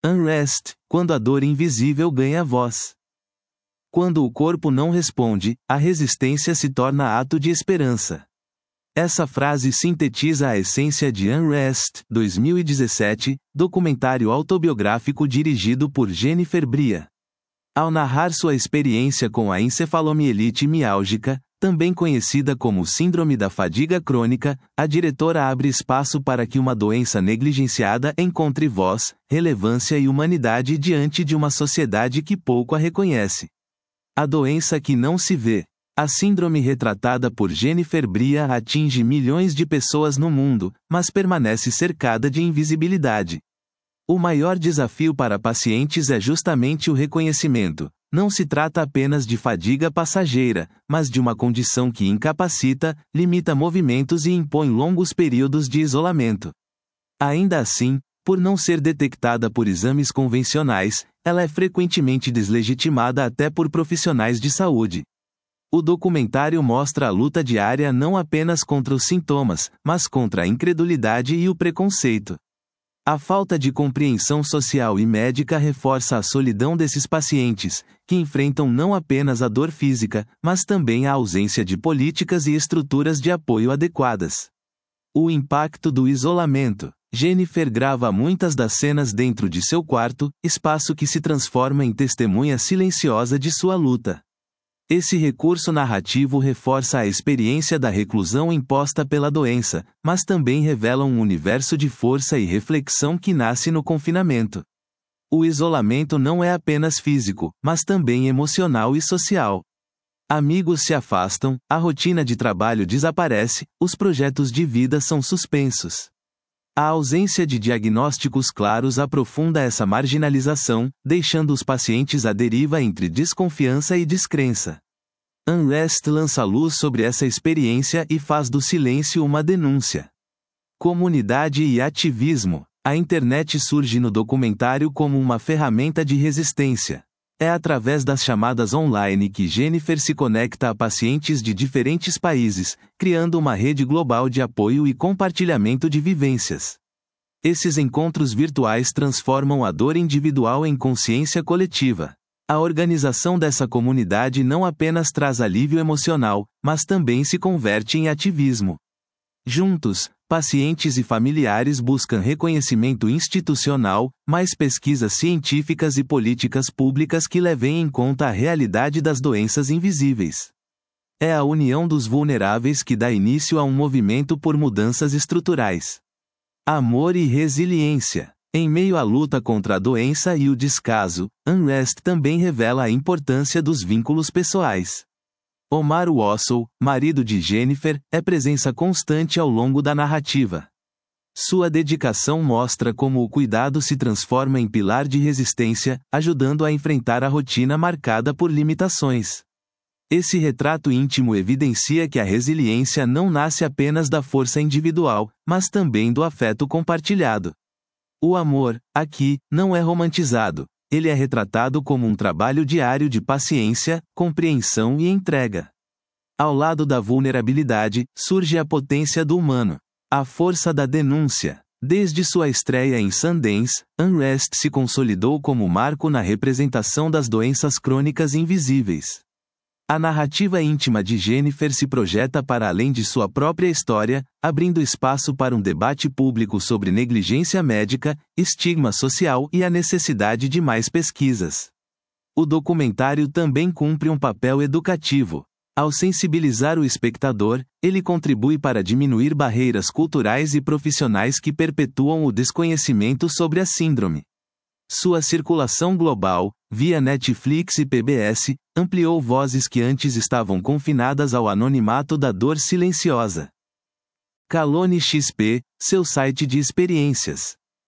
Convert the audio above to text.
Unrest, quando a dor invisível ganha voz. Quando o corpo não responde, a resistência se torna ato de esperança. Essa frase sintetiza a essência de Unrest, 2017, documentário autobiográfico dirigido por Jennifer Bria. Ao narrar sua experiência com a encefalomielite miálgica, também conhecida como Síndrome da Fadiga Crônica, a diretora abre espaço para que uma doença negligenciada encontre voz, relevância e humanidade diante de uma sociedade que pouco a reconhece. A doença que não se vê. A síndrome retratada por Jennifer Bria atinge milhões de pessoas no mundo, mas permanece cercada de invisibilidade. O maior desafio para pacientes é justamente o reconhecimento. Não se trata apenas de fadiga passageira, mas de uma condição que incapacita, limita movimentos e impõe longos períodos de isolamento. Ainda assim, por não ser detectada por exames convencionais, ela é frequentemente deslegitimada até por profissionais de saúde. O documentário mostra a luta diária não apenas contra os sintomas, mas contra a incredulidade e o preconceito. A falta de compreensão social e médica reforça a solidão desses pacientes, que enfrentam não apenas a dor física, mas também a ausência de políticas e estruturas de apoio adequadas. O impacto do isolamento. Jennifer grava muitas das cenas dentro de seu quarto, espaço que se transforma em testemunha silenciosa de sua luta. Esse recurso narrativo reforça a experiência da reclusão imposta pela doença, mas também revela um universo de força e reflexão que nasce no confinamento. O isolamento não é apenas físico, mas também emocional e social. Amigos se afastam, a rotina de trabalho desaparece, os projetos de vida são suspensos. A ausência de diagnósticos claros aprofunda essa marginalização, deixando os pacientes à deriva entre desconfiança e descrença. Unrest lança luz sobre essa experiência e faz do silêncio uma denúncia. Comunidade e ativismo. A internet surge no documentário como uma ferramenta de resistência. É através das chamadas online que Jennifer se conecta a pacientes de diferentes países, criando uma rede global de apoio e compartilhamento de vivências. Esses encontros virtuais transformam a dor individual em consciência coletiva. A organização dessa comunidade não apenas traz alívio emocional, mas também se converte em ativismo. Juntos, pacientes e familiares buscam reconhecimento institucional, mais pesquisas científicas e políticas públicas que levem em conta a realidade das doenças invisíveis. É a união dos vulneráveis que dá início a um movimento por mudanças estruturais. Amor e resiliência. Em meio à luta contra a doença e o descaso, Unrest também revela a importância dos vínculos pessoais. Omar Wassel, marido de Jennifer, é presença constante ao longo da narrativa. Sua dedicação mostra como o cuidado se transforma em pilar de resistência, ajudando a enfrentar a rotina marcada por limitações. Esse retrato íntimo evidencia que a resiliência não nasce apenas da força individual, mas também do afeto compartilhado. O amor, aqui, não é romantizado. Ele é retratado como um trabalho diário de paciência, compreensão e entrega. Ao lado da vulnerabilidade, surge a potência do humano. A força da denúncia. Desde sua estreia em Sundance, Unrest se consolidou como marco na representação das doenças crônicas invisíveis. A narrativa íntima de Jennifer se projeta para além de sua própria história, abrindo espaço para um debate público sobre negligência médica, estigma social e a necessidade de mais pesquisas. O documentário também cumpre um papel educativo. Ao sensibilizar o espectador, ele contribui para diminuir barreiras culturais e profissionais que perpetuam o desconhecimento sobre a síndrome. Sua circulação global, via Netflix e PBS, ampliou vozes que antes estavam confinadas ao anonimato da dor silenciosa. Calone XP, seu site de experiências.